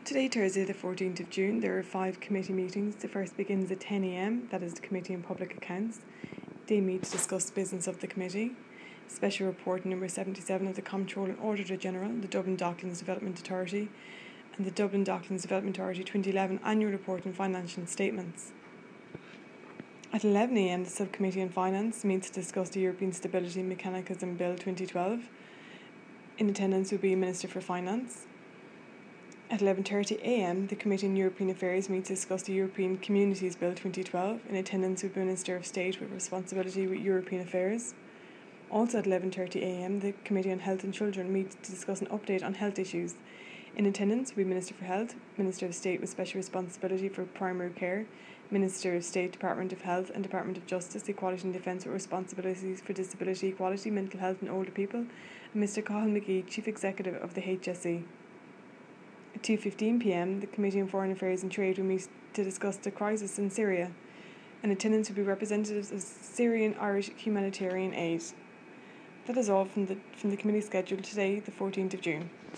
Today, Thursday the 14th of June, there are 5 committee meetings. The first begins at 10 a.m, that is the Committee on Public Accounts. They meet to discuss the business of the committee. Special Report number 77 of the Comptroller and Auditor General, the Dublin Docklands Development Authority, and the Dublin Docklands Development Authority 2011 Annual Report and Financial Statements. At 11 a.m, the Subcommittee on Finance meets to discuss the European Stability Mechanism Bill 2012. In attendance will be Minister for Finance. At 11:30 a.m, the Committee on European Affairs meets to discuss the European Communities Bill 2012. In attendance will be Minister of State with responsibility with European Affairs. Also at 11:30 a.m, the Committee on Health and Children meets to discuss an update on health issues. In attendance will be Minister for Health, Minister of State with special responsibility for primary care, Minister of State, Department of Health and Department of Justice, Equality and Defence with responsibilities for disability, equality, mental health and older people, and Mr Cathal McGee, Chief Executive of the HSE. At 2:15 p.m, the Committee on Foreign Affairs and Trade will meet to discuss the crisis in Syria. In attendance will be representatives of Syrian Irish Humanitarian Aid. That is all from the committee schedule today, the 14th of June.